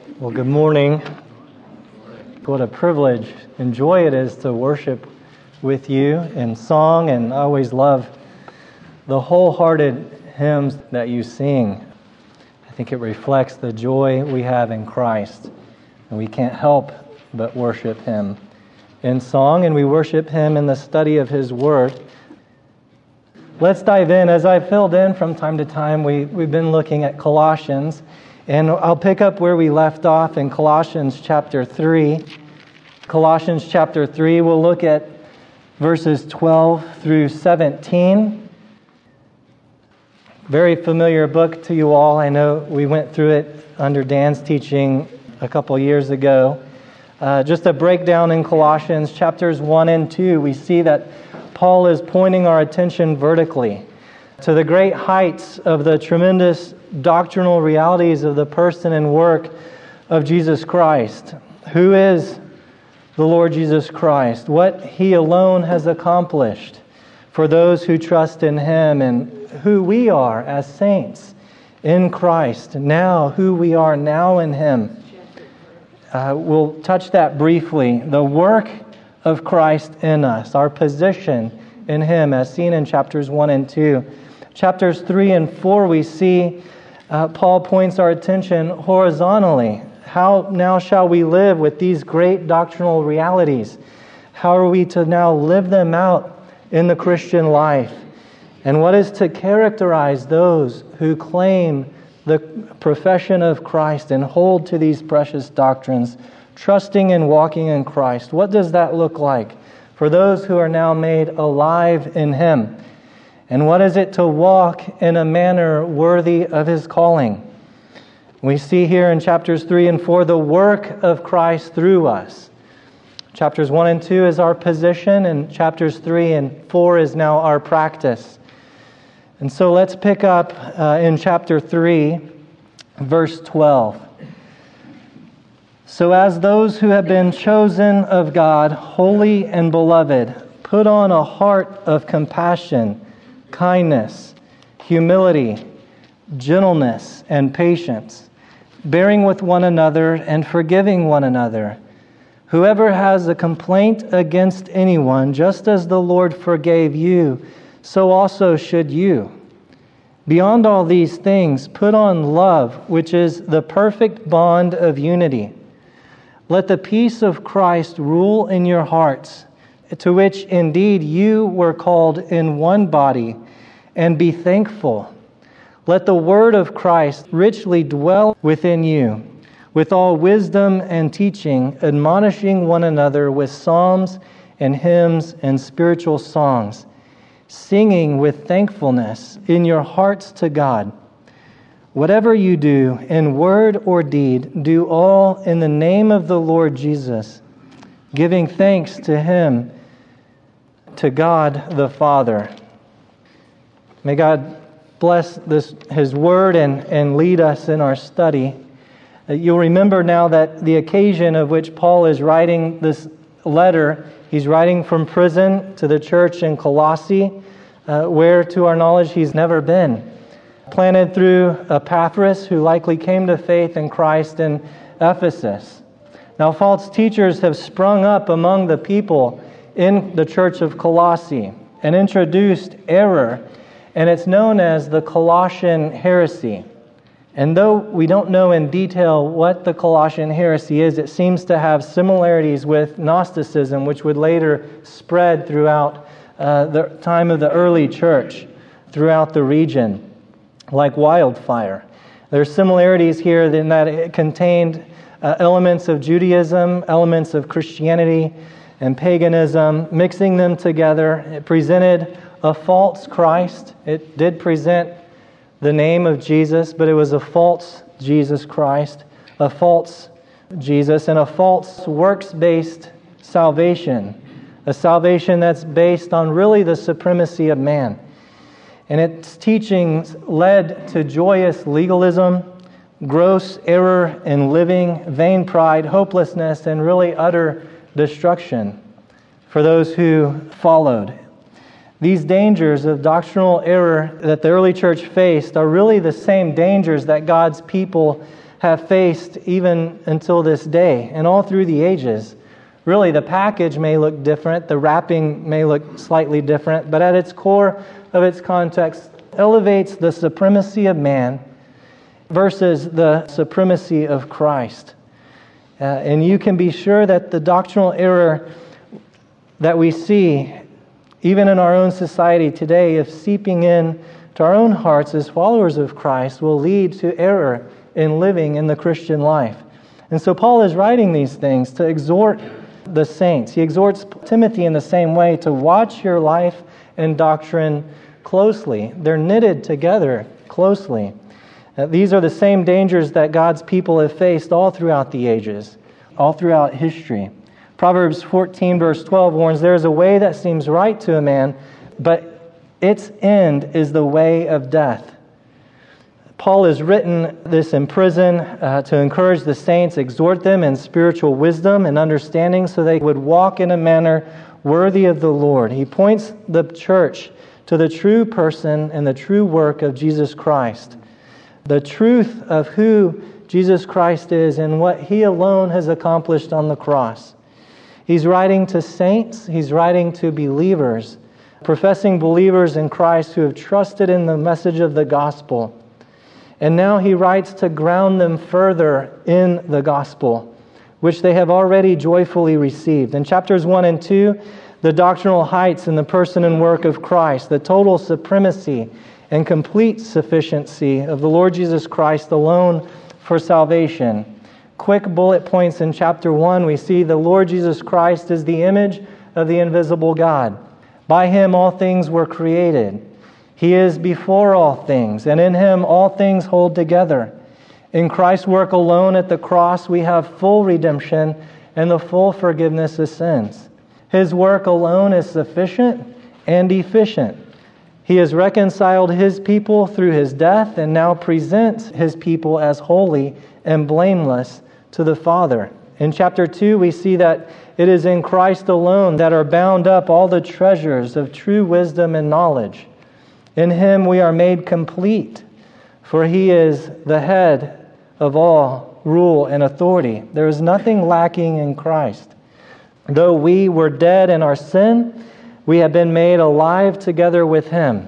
Well, good morning. What a privilege and joy it is to worship with you in song, and I always love the wholehearted hymns that you sing. I think it reflects the joy we have in Christ, and we can't help but worship Him in song, and we worship Him in the study of His Word. Let's dive in. As I filled in from time to time, we've been looking at Colossians, and I'll pick up where we left off in Colossians chapter 3. Colossians chapter 3, we'll look at verses 12 through 17. Very familiar book to you all. I know we went through it under Dan's teaching a couple years ago. Just a breakdown in Colossians chapters 1 and 2, we see that Paul is pointing our attention vertically to the great heights of the tremendous doctrinal realities of the person and work of Jesus Christ. Who is the Lord Jesus Christ? What He alone has accomplished for those who trust in Him, and who we are as saints in Christ, now who we are now in Him. We'll touch that briefly. The work of Christ in us, our position in Him as seen in chapters 1 and 2. Chapters 3 and 4 we see Paul points our attention horizontally. How now shall we live with these great doctrinal realities? How are we to now live them out in the Christian life? And what is to characterize those who claim the profession of Christ and hold to these precious doctrines, trusting and walking in Christ? What does that look like for those who are now made alive in Him? And what is it to walk in a manner worthy of His calling? We see here in chapters 3 and 4 the work of Christ through us. Chapters 1 and 2 is our position, and chapters 3 and 4 is now our practice. And so let's pick up in chapter 3, verse 12. So as those who have been chosen of God, holy and beloved, put on a heart of compassion, kindness, humility, gentleness, and patience, bearing with one another and forgiving one another. Whoever has a complaint against anyone, just as the Lord forgave you, so also should you. Beyond all these things, put on love, which is the perfect bond of unity. Let the peace of Christ rule in your hearts, to which indeed you were called in one body, and be thankful. Let the word of Christ richly dwell within you, with all wisdom and teaching, admonishing one another with psalms and hymns and spiritual songs, singing with thankfulness in your hearts to God. Whatever you do, in word or deed, do all in the name of the Lord Jesus, giving thanks to Him, to God the Father. May God bless His Word and lead us in our study. You'll remember now that the occasion of which Paul is writing this letter, he's writing from prison to the church in Colossae, where to our knowledge he's never been. Planted through Epaphras, who likely came to faith in Christ in Ephesus. Now false teachers have sprung up among the people in the church of Colossae and introduced error, and it's known as the Colossian heresy. And though we don't know in detail what the Colossian heresy is, it seems to have similarities with Gnosticism, which would later spread throughout the time of the early church, throughout the region, like wildfire. There are similarities here in that it contained elements of Judaism, elements of Christianity, and paganism, mixing them together. It presented a false Christ. It did present the name of Jesus, but it was a false Jesus Christ, a false Jesus, and a false works-based salvation, a salvation that's based on really the supremacy of man. And its teachings led to joyous legalism, gross error in living, vain pride, hopelessness, and really utter destruction for those who followed. These dangers of doctrinal error that the early church faced are really the same dangers that God's people have faced even until this day and all through the ages. Really, the package may look different, the wrapping may look slightly different, but at its core of its context elevates the supremacy of man versus the supremacy of Christ. And you can be sure that the doctrinal error that we see, even in our own society today, if seeping in to our own hearts as followers of Christ, will lead to error in living in the Christian life. And so Paul is writing these things to exhort the saints. He exhorts Timothy in the same way to watch your life and doctrine closely. They're knitted together closely. These are the same dangers that God's people have faced all throughout the ages, all throughout history. Proverbs 14 verse 12 warns, "There is a way that seems right to a man, but its end is the way of death." Paul has written this in prison to encourage the saints, exhort them in spiritual wisdom and understanding so they would walk in a manner worthy of the Lord. He points the church to the true person and the true work of Jesus Christ. The truth of who Jesus Christ is and what He alone has accomplished on the cross. He's writing to saints, he's writing to believers, professing believers in Christ who have trusted in the message of the gospel. And now he writes to ground them further in the gospel, which they have already joyfully received. In chapters 1 and 2, the doctrinal heights in the person and work of Christ, the total supremacy and complete sufficiency of the Lord Jesus Christ alone for salvation. Quick bullet points in chapter 1, we see the Lord Jesus Christ is the image of the invisible God. By Him all things were created. He is before all things, and in Him all things hold together. In Christ's work alone at the cross, we have full redemption and the full forgiveness of sins. His work alone is sufficient and efficient. He has reconciled His people through His death and now presents His people as holy and blameless to the Father. In chapter 2, we see that it is in Christ alone that are bound up all the treasures of true wisdom and knowledge. In Him we are made complete, for He is the head of all rule and authority. There is nothing lacking in Christ. Though we were dead in our sin, we have been made alive together with Him.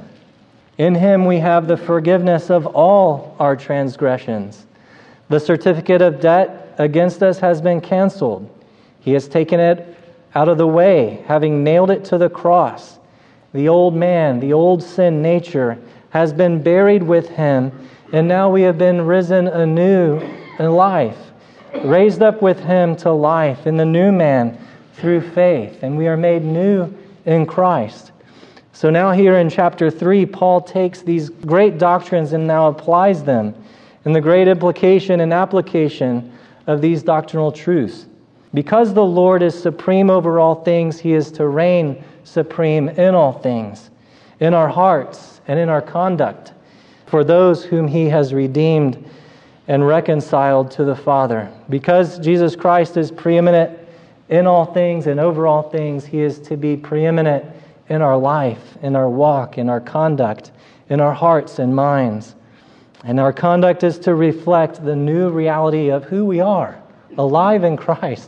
In Him we have the forgiveness of all our transgressions. The certificate of debt against us has been canceled. He has taken it out of the way, having nailed it to the cross. The old man, the old sin nature, has been buried with Him, and now we have been risen anew in life, raised up with Him to life in the new man through faith, and we are made new in Christ. So now here in chapter 3, Paul takes these great doctrines and now applies them in the great implication and application of these doctrinal truths. Because the Lord is supreme over all things, He is to reign supreme in all things, in our hearts and in our conduct, for those whom He has redeemed and reconciled to the Father. Because Jesus Christ is preeminent in all things and over all things, He is to be preeminent in our life, in our walk, in our conduct, in our hearts and minds. And our conduct is to reflect the new reality of who we are, alive in Christ,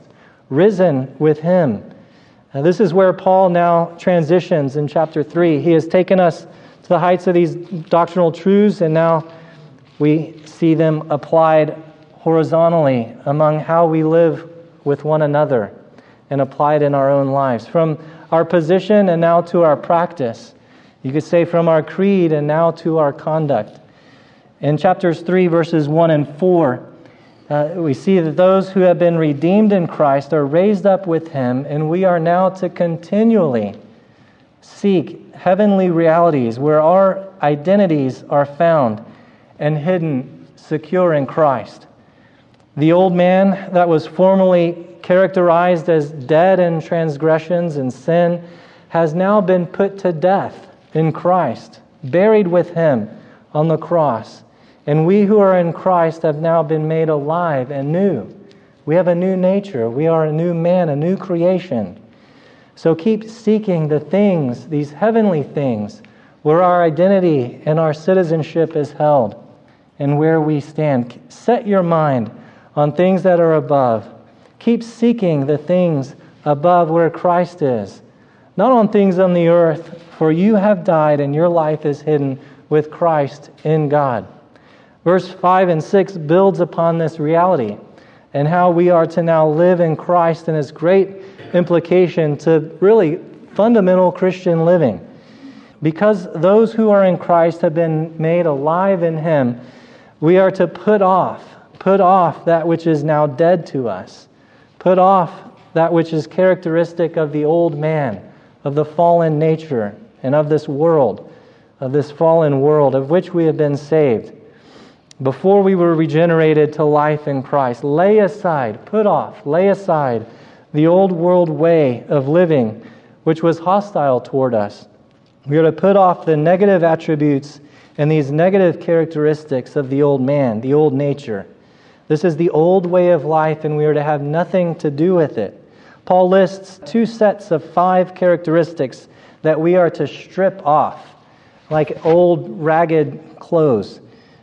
risen with Him. Now, this is where Paul now transitions in chapter 3. He has taken us to the heights of these doctrinal truths, and now we see them applied horizontally among how we live with one another and applied in our own lives. From our position and now to our practice. You could say from our creed and now to our conduct. In chapters 3, verses 1 and 4, we see that those who have been redeemed in Christ are raised up with Him, and we are now to continually seek heavenly realities where our identities are found and hidden, secure in Christ. The old man that was formerly characterized as dead in transgressions and sin has now been put to death in Christ, buried with Him on the cross. And we who are in Christ have now been made alive and new. We have a new nature. We are a new man, a new creation. So keep seeking the things, these heavenly things, where our identity and our citizenship is held. and where we stand. Set your mind on things that are above. Keep seeking the things above where Christ is, not on things on the earth, for you have died and your life is hidden with Christ in God. Verse 5 and 6 builds upon this reality and how we are to now live in Christ and its great implication to really fundamental Christian living. Because those who are in Christ have been made alive in Him, we are to put off that which is now dead to us. Put off that which is characteristic of the old man, of the fallen nature, and of this world, of this fallen world of which we have been saved. Before we were regenerated to life in Christ, lay aside the old world way of living, which was hostile toward us. We are to put off the negative attributes and these negative characteristics of the old man, the old nature. This is the old way of life, and we are to have nothing to do with it. Paul lists 2 sets of 5 characteristics that we are to strip off, like old ragged clothes.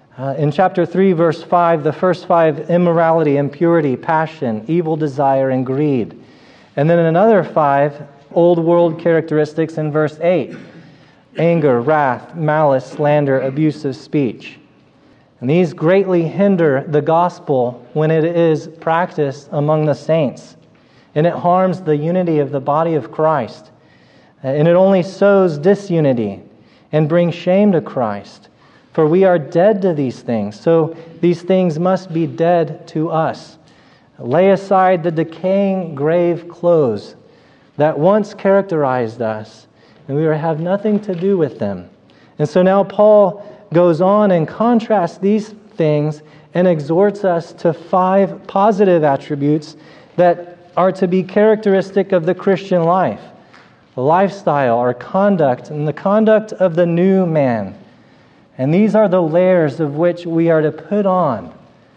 In chapter 3, verse 5, the first 5, immorality, impurity, passion, evil desire, and greed. And then another 5, old world characteristics in verse 8, anger, wrath, malice, slander, abusive speech. And these greatly hinder the gospel when it is practiced among the saints. And it harms the unity of the body of Christ. And it only sows disunity and brings shame to Christ. For we are dead to these things, so these things must be dead to us. Lay aside the decaying grave clothes that once characterized us, and we have nothing to do with them. And so now Paul goes on and contrasts these things and exhorts us to 5 positive attributes that are to be characteristic of the Christian life, the lifestyle, our conduct, and the conduct of the new man. And these are the layers of which we are to put on.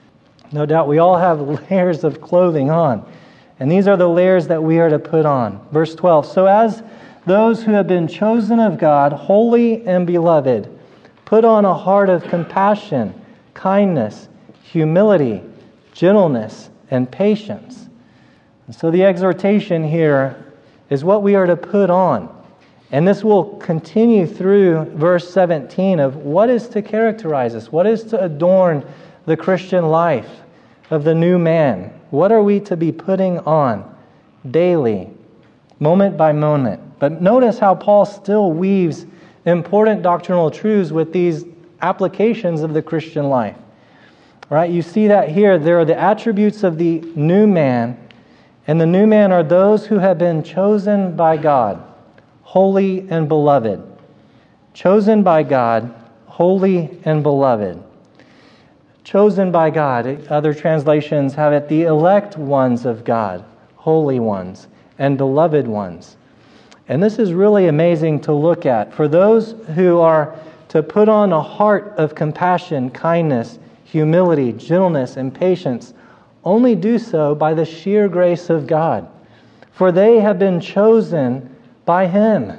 No doubt we all have layers of clothing on. And these are the layers that we are to put on. Verse 12, so as those who have been chosen of God, holy and beloved, put on a heart of compassion, kindness, humility, gentleness, and patience. And so the exhortation here is what we are to put on. And this will continue through verse 17 of what is to characterize us, what is to adorn the Christian life of the new man. What are we to be putting on daily, moment by moment? But notice how Paul still weaves important doctrinal truths with these applications of the Christian life. Right? You see that here. There are the attributes of the new man, and the new man are those who have been chosen by God, holy and beloved. Chosen by God, holy and beloved. Chosen by God. Other translations have it, the elect ones of God, holy ones, and beloved ones. And this is really amazing to look at. For those who are to put on a heart of compassion, kindness, humility, gentleness, and patience, only do so by the sheer grace of God. For they have been chosen by Him.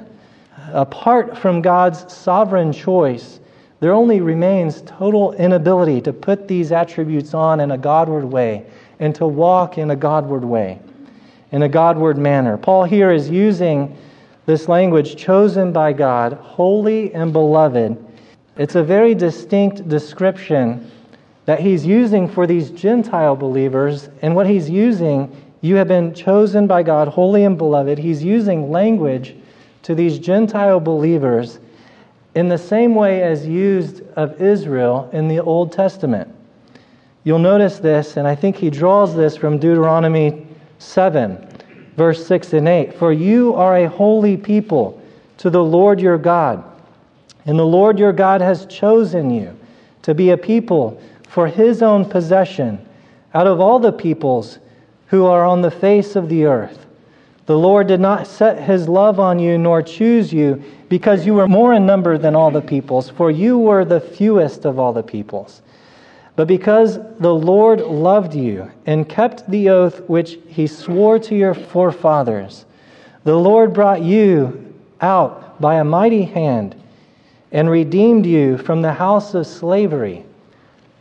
Apart from God's sovereign choice, there only remains total inability to put these attributes on in a Godward way and to walk in a Godward way, in a Godward manner. Paul here is using this language, chosen by God, holy and beloved. It's a very distinct description that he's using for these Gentile believers. And what he's using, you have been chosen by God, holy and beloved. He's using language to these Gentile believers in the same way as used of Israel in the Old Testament. You'll notice this, and I think he draws this from Deuteronomy 7, verse 6 and 8. For you are a holy people to the Lord your God, and the Lord your God has chosen you to be a people for His own possession out of all the peoples who are on the face of the earth. The Lord did not set His love on you nor choose you because you were more in number than all the peoples, for you were the fewest of all the peoples. But because the Lord loved you and kept the oath which He swore to your forefathers, the Lord brought you out by a mighty hand and redeemed you from the house of slavery,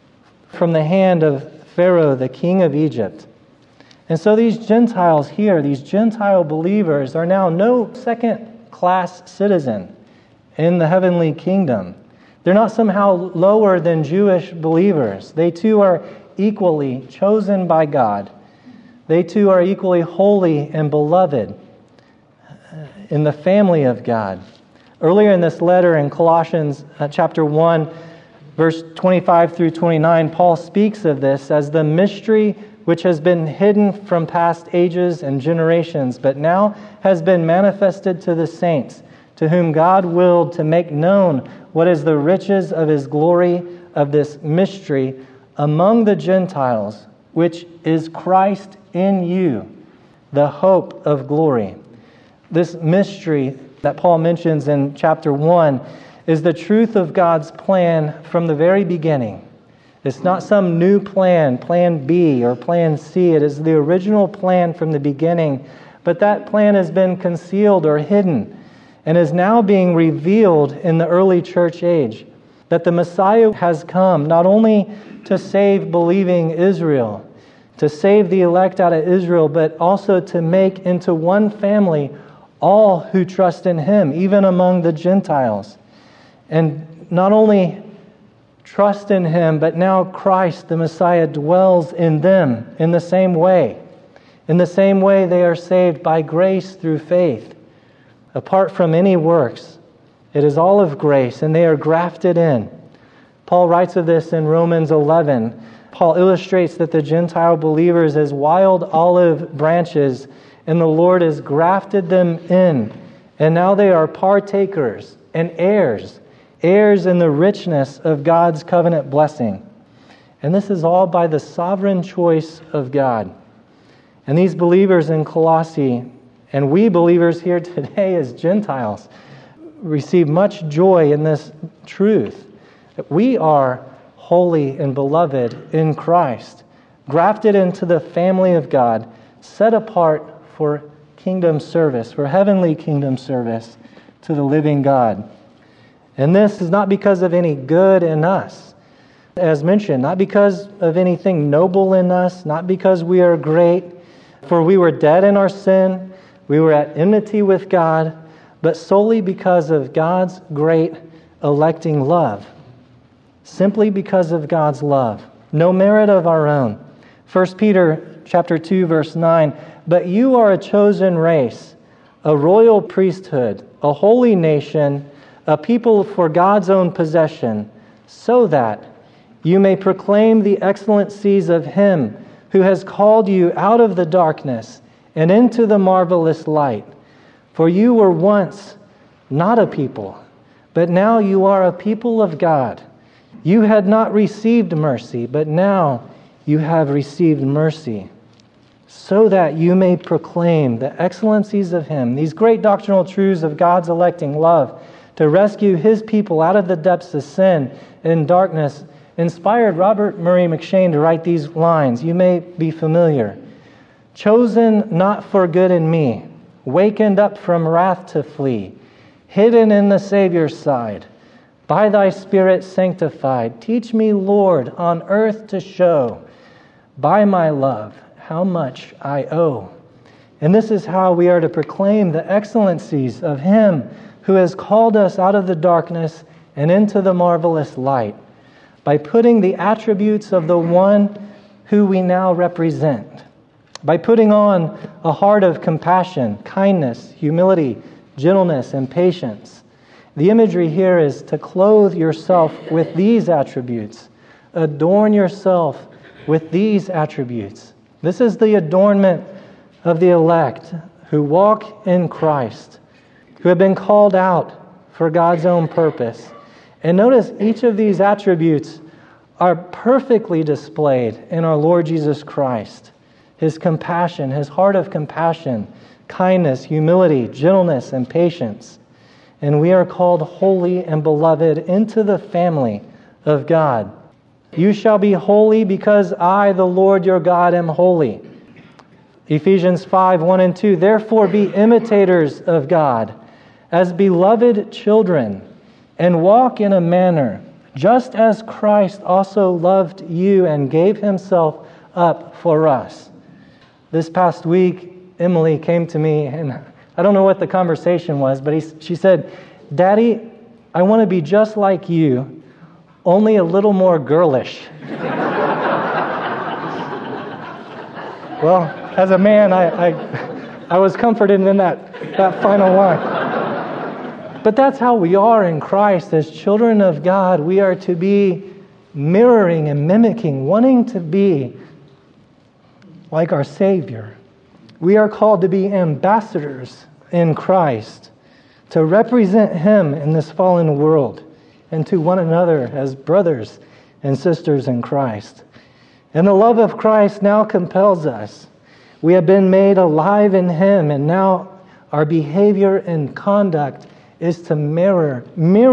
from the hand of Pharaoh, the king of Egypt. And so these Gentiles here, these Gentile believers, are now no second-class citizen in the heavenly kingdom. They're not somehow lower than Jewish believers. They too are equally chosen by God. They too are equally holy and beloved in the family of God. Earlier in this letter in Colossians chapter 1, verse 25 through 29, Paul speaks of this as the mystery which has been hidden from past ages and generations, but now has been manifested to the saints, to whom God willed to make known what is the riches of His glory of this mystery among the Gentiles, which is Christ in you, the hope of glory. This mystery that Paul mentions in chapter 1 is the truth of God's plan from the very beginning. It's not some new plan, plan B or plan C. It is the original plan from the beginning, but that plan has been concealed or hidden and is now being revealed in the early church age, that the Messiah has come not only to save believing Israel, to save the elect out of Israel, but also to make into one family all who trust in Him, even among the Gentiles. And not only trust in Him, but now Christ, the Messiah, dwells in them in the same way. In the same way they are saved by grace through faith, apart from any works. It is all of grace, and they are grafted in. Paul writes of this in Romans 11. Paul illustrates that the Gentile believers as wild olive branches, and the Lord has grafted them in, and now they are partakers and heirs in the richness of God's covenant blessing. And this is all by the sovereign choice of God. And these believers in Colossae, and we believers here today as Gentiles, receive much joy in this truth, that we are holy and beloved in Christ, grafted into the family of God, set apart for kingdom service, for heavenly kingdom service to the living God. And this is not because of any good in us, as mentioned, not because of anything noble in us, not because we are great, for we were dead in our sin, we were at enmity with God, but solely because of God's great electing love. Simply because of God's love. No merit of our own. 1 Peter chapter 2, verse 9, but you are a chosen race, a royal priesthood, a holy nation, a people for God's own possession, so that you may proclaim the excellencies of Him who has called you out of the darkness and into the marvelous light. For you were once not a people, but now you are a people of God. You had not received mercy, but now you have received mercy, so that you may proclaim the excellencies of Him, these great doctrinal truths of God's electing love, to rescue His people out of the depths of sin and darkness, inspired Robert Murray McCheyne to write these lines. You may be familiar. Chosen not for good in me, wakened up from wrath to flee, hidden in the Savior's side, by Thy Spirit sanctified. Teach me, Lord, on earth to show, by my love, how much I owe. And this is how we are to proclaim the excellencies of Him who has called us out of the darkness and into the marvelous light, by putting the attributes of the one who we now represent, by putting on a heart of compassion, kindness, humility, gentleness, and patience. The imagery here is to clothe yourself with these attributes. Adorn yourself with these attributes. This is the adornment of the elect who walk in Christ, who have been called out for God's own purpose. And notice each of these attributes are perfectly displayed in our Lord Jesus Christ. His compassion, His heart of compassion, kindness, humility, gentleness, and patience. And we are called holy and beloved into the family of God. You shall be holy because I, the Lord your God, am holy. Ephesians 5, 1 and 2. Therefore be imitators of God as beloved children, and walk in a manner just as Christ also loved you and gave himself up for us. This past week, Emily came to me, and I don't know what the conversation was, but she said, "Daddy, I want to be just like you, only a little more girlish." Well, as a man, I was comforted in that final line. But that's how we are in Christ. As children of God, we are to be mirroring and mimicking, wanting to be like our Savior. We are called to be ambassadors in Christ, to represent Him in this fallen world, and to one another as brothers and sisters in Christ. And the love of Christ now compels us. We have been made alive in Him, and now our behavior and conduct is to mirror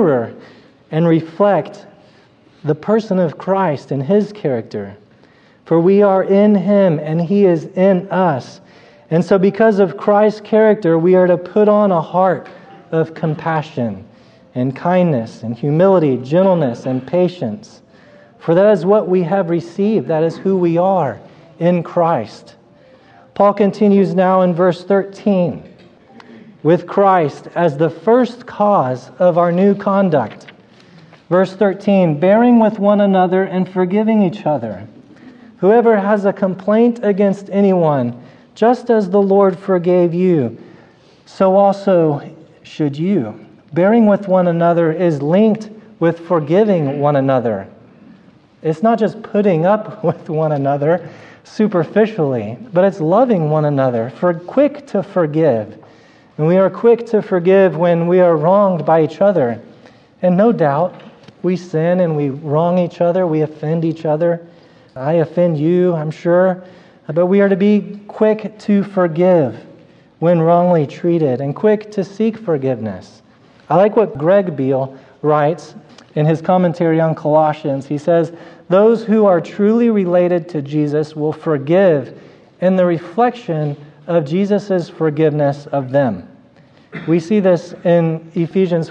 and reflect the person of Christ and His character. For we are in Him and He is in us. And so because of Christ's character, we are to put on a heart of compassion and kindness and humility, gentleness and patience. For that is what we have received. That is who we are in Christ. Paul continues now in verse 13. With Christ as the first cause of our new conduct. Verse 13, bearing with one another and forgiving each other. Whoever has a complaint against anyone, just as the Lord forgave you, so also should you. Bearing with one another is linked with forgiving one another. It's not just putting up with one another superficially, but it's loving one another, quick to forgive. And we are quick to forgive when we are wronged by each other. And no doubt, we sin and we wrong each other, we offend each other. I offend you, I'm sure. But we are to be quick to forgive when wrongly treated and quick to seek forgiveness. I like what Greg Beale writes in his commentary on Colossians. He says, those who are truly related to Jesus will forgive in the reflection of Jesus' forgiveness of them. We see this in Ephesians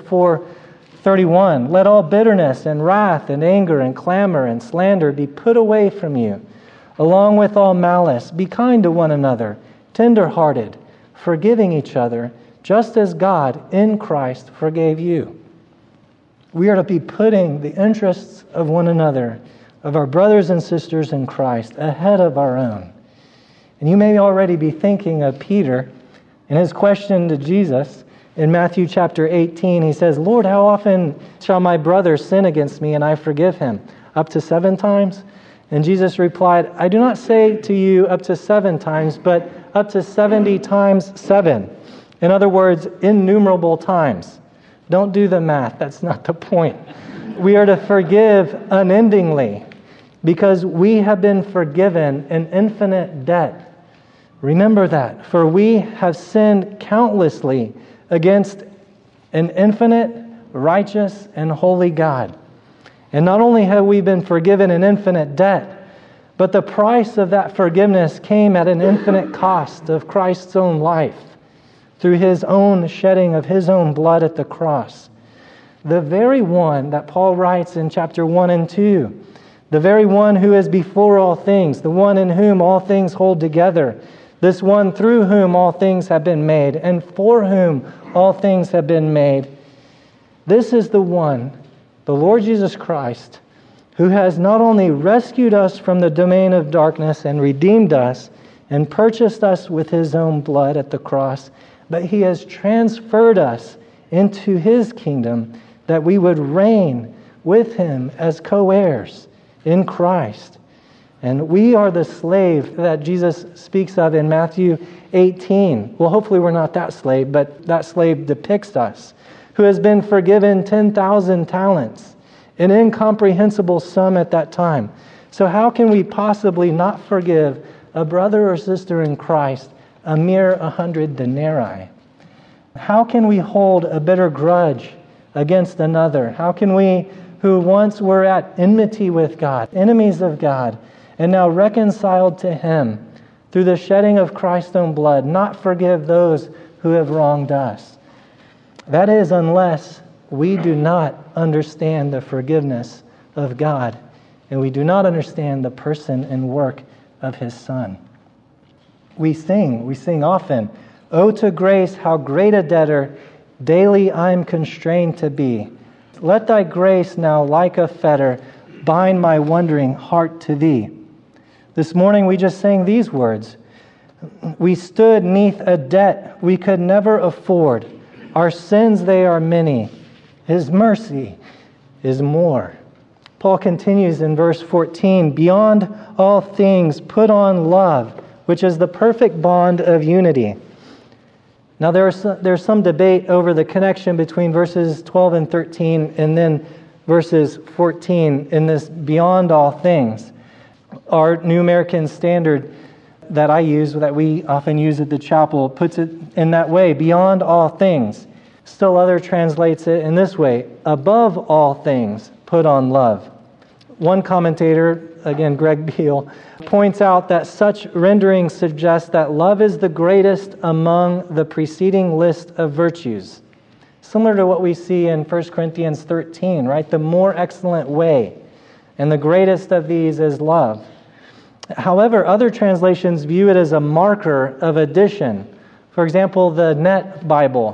4:31. Let all bitterness and wrath and anger and clamor and slander be put away from you, along with all malice. Be kind to one another, tender-hearted, forgiving each other, just as God in Christ forgave you. We are to be putting the interests of one another, of our brothers and sisters in Christ, ahead of our own. And you may already be thinking of Peter and his question to Jesus in Matthew chapter 18. He says, Lord, how often shall my brother sin against me and I forgive him? Up to 7 times? And Jesus replied, I do not say to you up to 7 times, but up to 70 times 7. In other words, innumerable times. Don't do the math. That's not the point. We are to forgive unendingly because we have been forgiven an infinite debt. Remember that, for we have sinned countlessly against an infinite, righteous, and holy God. And not only have we been forgiven an infinite debt, but the price of that forgiveness came at an infinite cost of Christ's own life through His own shedding of His own blood at the cross. The very one that Paul writes in chapter 1 and 2, the very one who is before all things, the one in whom all things hold together, this one through whom all things have been made, and for whom all things have been made. This is the one, the Lord Jesus Christ, who has not only rescued us from the domain of darkness and redeemed us and purchased us with His own blood at the cross, but He has transferred us into His kingdom that we would reign with Him as co-heirs in Christ. And we are the slave that Jesus speaks of in Matthew 18. Well, hopefully we're not that slave, but that slave depicts us, who has been forgiven 10,000 talents, an incomprehensible sum at that time. So how can we possibly not forgive a brother or sister in Christ a mere 100 denarii? How can we hold a bitter grudge against another? How can we, who once were at enmity with God, enemies of God, and now reconciled to Him through the shedding of Christ's own blood, not forgive those who have wronged us? That is, unless we do not understand the forgiveness of God, and we do not understand the person and work of His Son. We sing often, "Oh, to grace, how great a debtor daily I'm constrained to be. Let thy grace now like a fetter bind my wondering heart to thee." This morning we just sang these words. We stood neath a debt we could never afford. Our sins, they are many. His mercy is more. Paul continues in verse 14, "Beyond all things put on love, which is the perfect bond of unity." Now there's some debate over the connection between verses 12 and 13 and then verses 14 in this beyond all things. Our New American Standard that I use, that we often use at the chapel, puts it in that way, beyond all things. Still other translates it in this way, above all things put on love. One commentator, again Greg Beale, points out that such rendering suggests that love is the greatest among the preceding list of virtues. Similar to what we see in 1 Corinthians 13, right? The more excellent way. And the greatest of these is love. However, other translations view it as a marker of addition. For example, the Net Bible.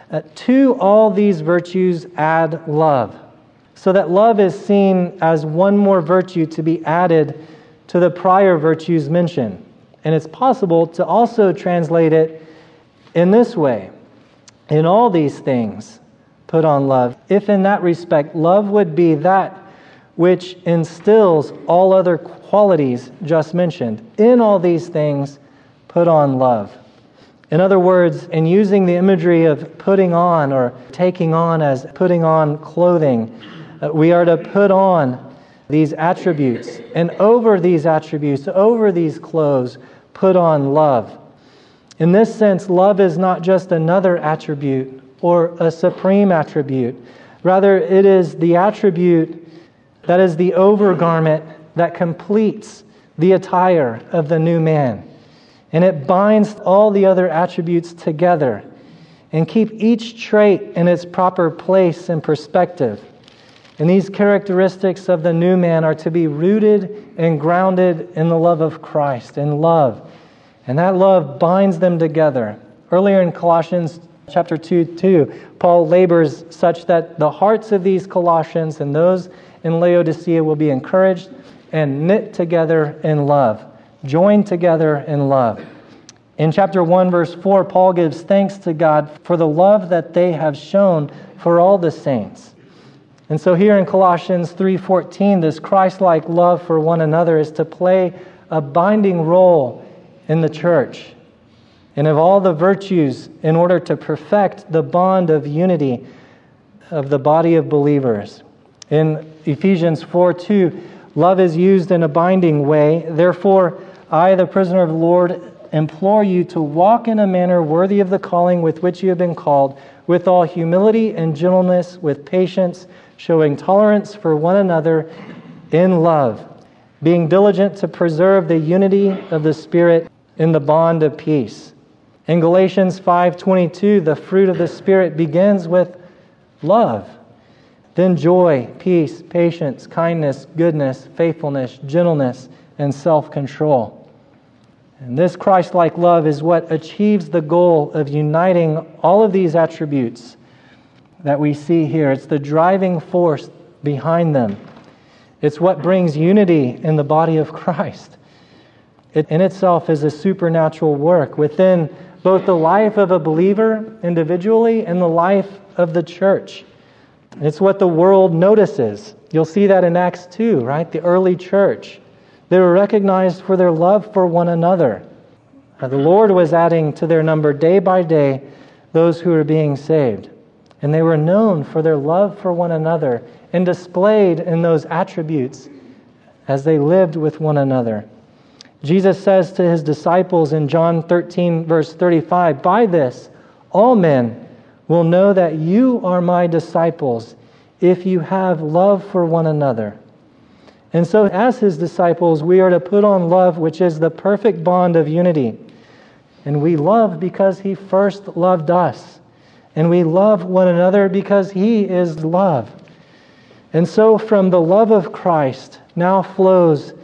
To all these virtues add love. So that love is seen as one more virtue to be added to the prior virtues mentioned. And it's possible to also translate it in this way. In all these things, put on love. If in that respect, love would be that which instills all other qualities just mentioned. In all these things, put on love. In other words, in using the imagery of putting on or taking on as putting on clothing, we are to put on these attributes. And over these attributes, over these clothes, put on love. In this sense, love is not just another attribute or a supreme attribute. Rather, it is the attribute that is the overgarment that completes the attire of the new man. And it binds all the other attributes together and keep each trait in its proper place and perspective. And these characteristics of the new man are to be rooted and grounded in the love of Christ, in love. And that love binds them together. Earlier in Colossians chapter 2, Paul labors such that the hearts of these Colossians and those in Laodicea will be encouraged and knit together in love, joined together in love. In chapter 1, verse 4, Paul gives thanks to God for the love that they have shown for all the saints. And so here in Colossians 3:14, this Christ-like love for one another is to play a binding role in the church and of all the virtues in order to perfect the bond of unity of the body of believers. In Ephesians 4:2, love is used in a binding way. Therefore, I, the prisoner of the Lord, implore you to walk in a manner worthy of the calling with which you have been called, with all humility and gentleness, with patience, showing tolerance for one another in love, being diligent to preserve the unity of the Spirit in the bond of peace. In Galatians 5:22, the fruit of the Spirit begins with love. Then joy, peace, patience, kindness, goodness, faithfulness, gentleness, and self-control. And this Christ-like love is what achieves the goal of uniting all of these attributes that we see here. It's the driving force behind them. It's what brings unity in the body of Christ. It in itself is a supernatural work within both the life of a believer individually and the life of the church. It's what the world notices. You'll see that in Acts 2, right? The early church. They were recognized for their love for one another. The Lord was adding to their number day by day those who were being saved. And they were known for their love for one another and displayed in those attributes as they lived with one another. Jesus says to his disciples in John 13, verse 35, "By this all men will know that you are my disciples if you have love for one another." And so as his disciples, we are to put on love, which is the perfect bond of unity. And we love because he first loved us. And we love one another because He is love. And so from the love of Christ now flows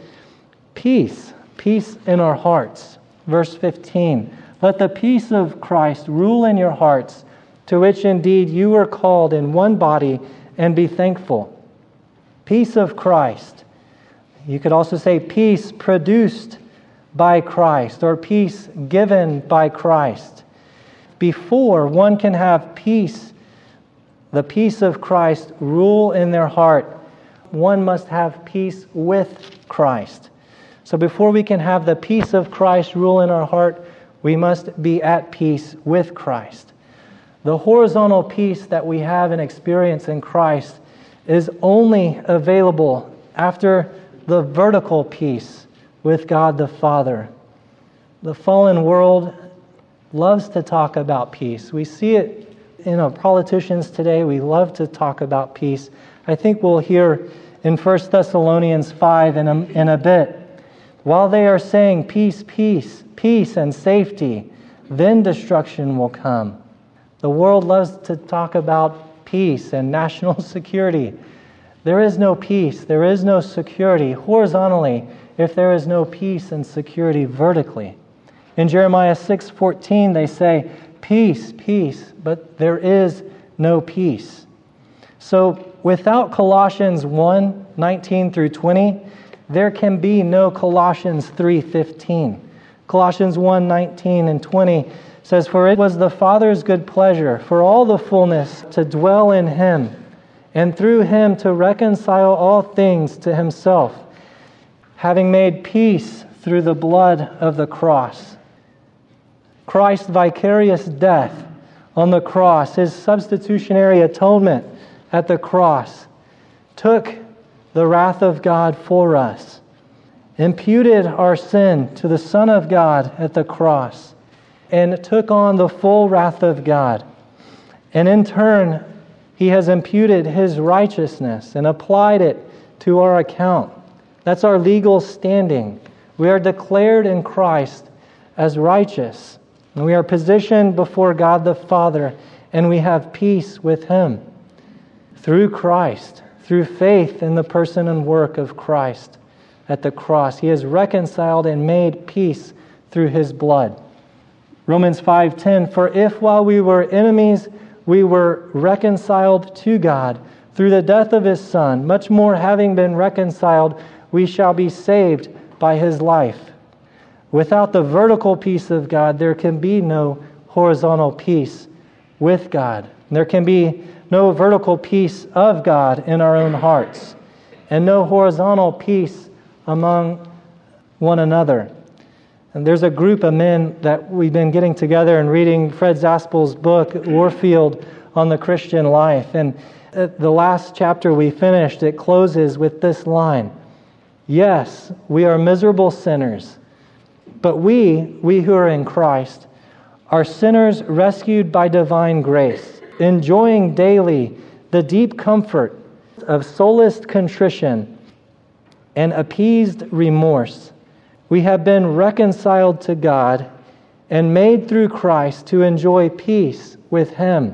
peace in our hearts. Verse 15, let the peace of Christ rule in your hearts, to which indeed you were called in one body, and be thankful. Peace of Christ. You could also say peace produced by Christ, or peace given by Christ. Before one can have peace, the peace of Christ rule in their heart, one must have peace with Christ. So before we can have the peace of Christ rule in our heart, we must be at peace with Christ. The horizontal peace that we have and experience in Christ is only available after the vertical peace with God the Father. The fallen world loves to talk about peace. We see it in our politicians today. We love to talk about peace. I think we'll hear in 1 Thessalonians 5 in a bit. While they are saying peace, peace, peace and safety, then destruction will come. The world loves to talk about peace and national security. There is no peace, there is no security horizontally if there is no peace and security vertically. In Jeremiah 6:14 they say, peace, peace, but there is no peace. So without Colossians 1:19 through 20, there can be no Colossians 3:15. Colossians 1:19 and 20 says, for it was the Father's good pleasure for all the fullness to dwell in Him, and through Him to reconcile all things to Himself, having made peace through the blood of the cross. Christ's vicarious death on the cross, His substitutionary atonement at the cross, took the wrath of God for us, imputed our sin to the Son of God at the cross, and took on the full wrath of God. And in turn, He has imputed His righteousness and applied it to our account. That's our legal standing. We are declared in Christ as righteous. And we are positioned before God the Father, and we have peace with Him through Christ, through faith in the person and work of Christ at the cross. He has reconciled and made peace through His blood. Romans 5:10, for if while we were enemies, we were reconciled to God through the death of His Son, much more having been reconciled, we shall be saved by His life. Without the vertical peace of God, there can be no horizontal peace with God. There can be no vertical peace of God in our own hearts, and no horizontal peace among one another. And there's a group of men that we've been getting together and reading Fred Zaspel's book, Warfield on the Christian Life. And at the last chapter we finished, it closes with this line, yes, we are miserable sinners, but we who are in Christ, are sinners rescued by divine grace, enjoying daily the deep comfort of solaced contrition and appeased remorse. We have been reconciled to God and made through Christ to enjoy peace with Him.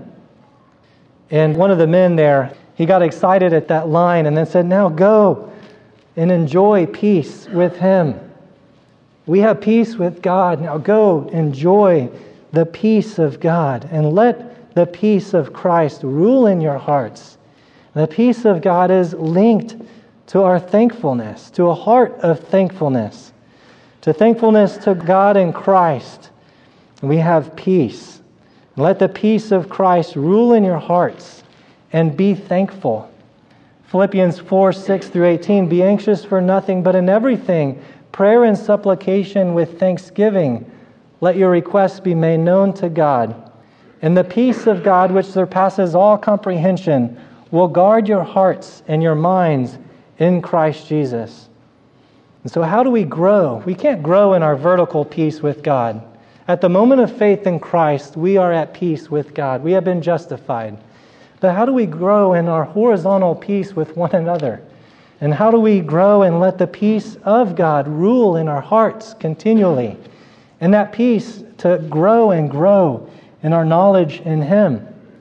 And one of the men there, he got excited at that line and then said, now go and enjoy peace with Him. We have peace with God. Now go enjoy the peace of God and let the peace of Christ rule in your hearts. The peace of God is linked to our thankfulness, to a heart of thankfulness, to thankfulness to God in Christ. We have peace. Let the peace of Christ rule in your hearts and be thankful. Philippians 4:6 through 18, be anxious for nothing, but in everything, prayer and supplication with thanksgiving, let your requests be made known to God. And the peace of God, which surpasses all comprehension, will guard your hearts and your minds in Christ Jesus. And so how do we grow? We can't grow in our vertical peace with God. At the moment of faith in Christ, we are at peace with God. We have been justified. But how do we grow in our horizontal peace with one another? And how do we grow and let the peace of God rule in our hearts continually? And that peace to grow and grow in our knowledge in Him.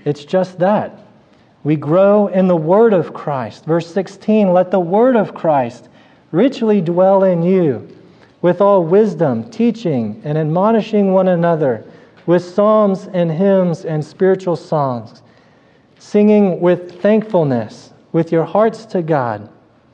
It's just that. We grow in the Word of Christ. Verse 16, let the Word of Christ richly dwell in you, with all wisdom, teaching and admonishing one another, with psalms and hymns and spiritual songs, singing with thankfulness, with your hearts to God.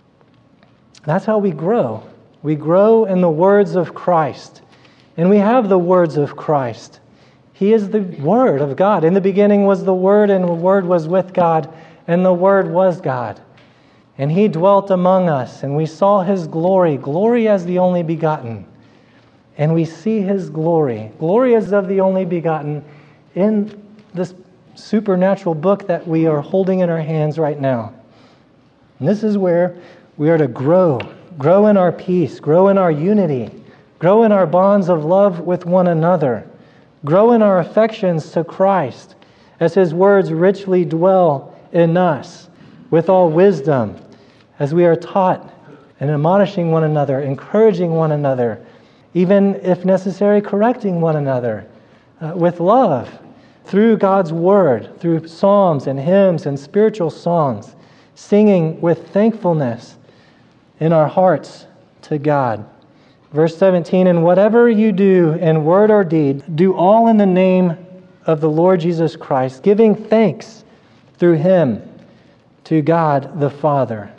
That's how we grow. We grow in the words of Christ. And we have the words of Christ. He is the Word of God. In the beginning was the Word, and the Word was with God, and the Word was God. And He dwelt among us, and we saw His glory, glory as the only begotten. And we see His glory, glory as of the only begotten, in this supernatural book that we are holding in our hands right now. And this is where we are to grow in our peace, grow in our unity, grow in our bonds of love with one another, grow in our affections to Christ, as His words richly dwell in us, with all wisdom, as we are taught and admonishing one another, encouraging one another, even if necessary, correcting one another, with love, through God's Word, through psalms and hymns and spiritual songs, singing with thankfulness in our hearts to God. Verse 17, and whatever you do in word or deed, do all in the name of the Lord Jesus Christ, giving thanks through Him to God the Father.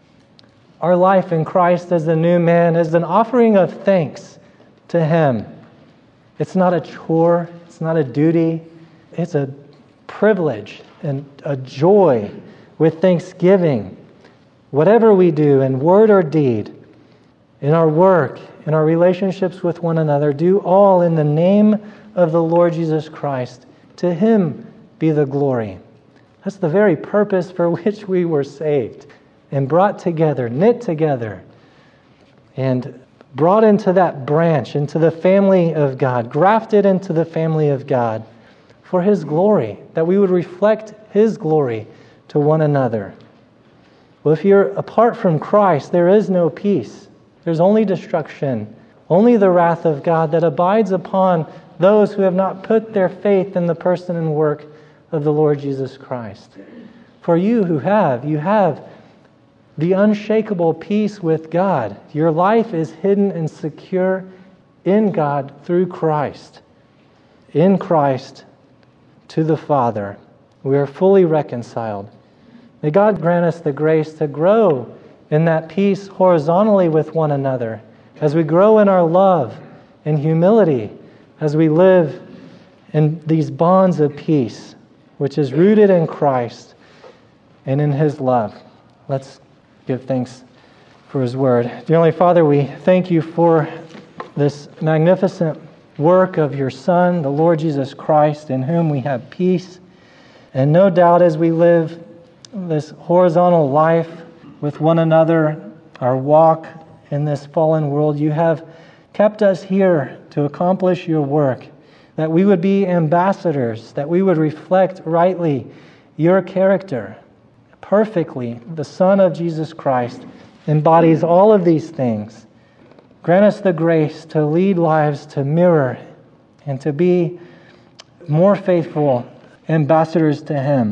Our life in Christ as the new man is an offering of thanks to Him. It's not a chore, it's not a duty, it's a privilege and a joy with thanksgiving. Whatever we do in word or deed, in our work, in our relationships with one another, do all in the name of the Lord Jesus Christ. To Him be the glory. That's the very purpose for which we were saved and brought together, knit together, and brought into that branch, into the family of God, grafted into the family of God for His glory, that we would reflect His glory to one another. Well, if you're apart from Christ, there is no peace. There's only destruction, only the wrath of God that abides upon those who have not put their faith in the person and work of the Lord Jesus Christ. For you who have, you have the unshakable peace with God. Your life is hidden and secure in God through Christ. In Christ to the Father. We are fully reconciled. May God grant us the grace to grow in that peace horizontally with one another, as we grow in our love and humility, as we live in these bonds of peace, which is rooted in Christ and in His love. Let's give thanks for His word. Dear Heavenly Father, we thank You for this magnificent work of Your Son, the Lord Jesus Christ, in whom we have peace. And no doubt as we live this horizontal life with one another, our walk in this fallen world, You have kept us here to accomplish Your work, that we would be ambassadors, that we would reflect rightly Your character perfectly. The Son of Jesus Christ embodies all of these things. Grant us the grace to lead lives to mirror and to be more faithful ambassadors to Him.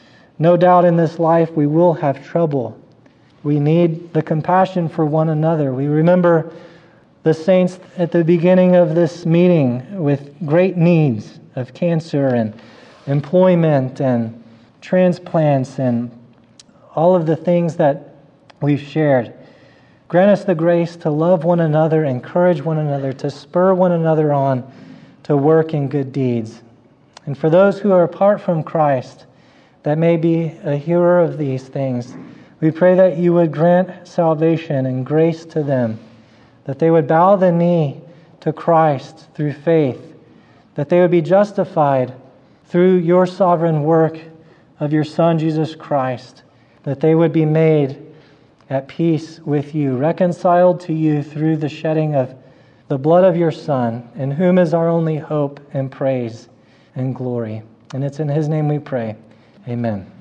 No doubt in this life we will have trouble. We need the compassion for one another. We remember the saints at the beginning of this meeting with great needs of cancer and employment and transplants and all of the things that we've shared. Grant us the grace to love one another, encourage one another, to spur one another on to work in good deeds. And for those who are apart from Christ, that may be a hearer of these things, we pray that You would grant salvation and grace to them, that they would bow the knee to Christ through faith, that they would be justified through Your sovereign work of Your Son, Jesus Christ, that they would be made at peace with You, reconciled to You through the shedding of the blood of Your Son, in whom is our only hope and praise and glory. And it's in His name we pray. Amen.